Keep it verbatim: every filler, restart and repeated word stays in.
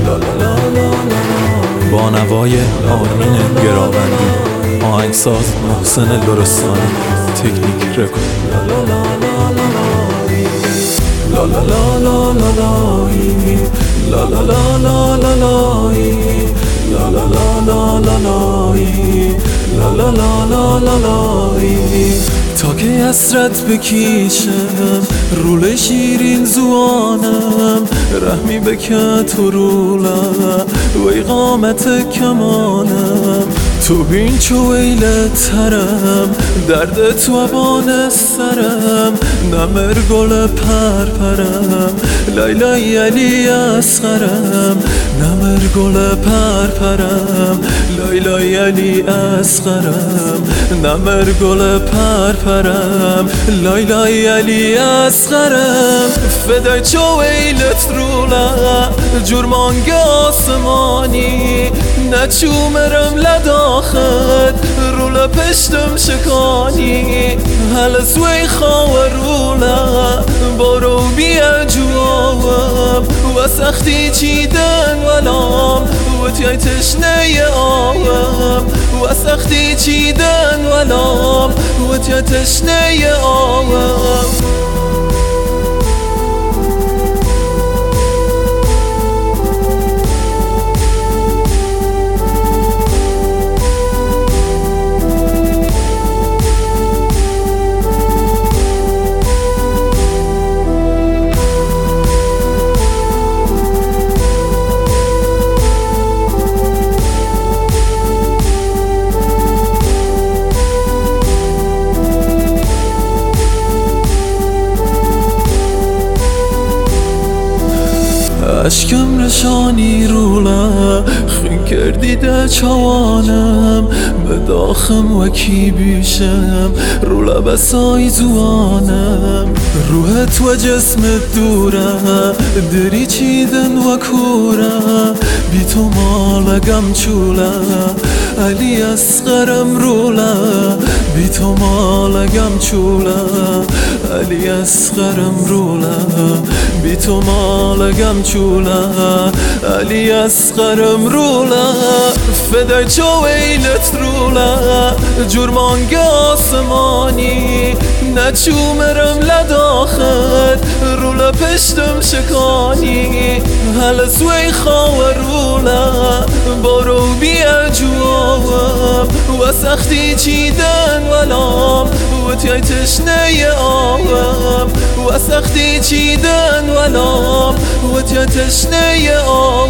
با نوای آرمین گراوندی، آهنگساز محسن لرستانی، تکنیک رکورد. لا لا لا لا لا لا لا لا لا لا لا لا لا لا لا لا لا لا تا که اسرت بکیشم رول شیرین زوانم، رحمی بکت و رولم وی قامت کمانم. تو بین چو ویل ترم درد تو بان سرم، نمر گل پر پرم لیلای علی اصغرم، نمر گل پر پرم لیلای علی اصغرم، نمر گل پر پرم لیلای علی اصغرم. فدای چو ویلت رولم جرمانگ آسمانی، نچومرم لداخت رولا پشتم شکانی. هل سوی خواه رولا بارو بیا جوام، و سختی چیدن ولام و تیای تشنه آوام، و سختی چیدن ولام و تیای تشنه آوام. اشکم رشانی رولا خین کردی ده چوانم، بداخم وکی بیشم رولا بسای زوانم. روحت و جسمت دوره دری چیدن و کوره، بی تو مالگم چوله علی اصغرم رولا، بی تو مالگم چوله علی اصغرم رولا، بی تو مالگم چوله علی اصغرم رولا. فدای چو ویلت رولا جرمانگ آسمانی، نچومرم لداخت رولا پشتم شکانی. هل سوی خواه رولا بارو بیا جوام، و سختی چیدن ولام و تیای تشنه آوام، و سختی چیدن ولام و تیای تشنه آوام.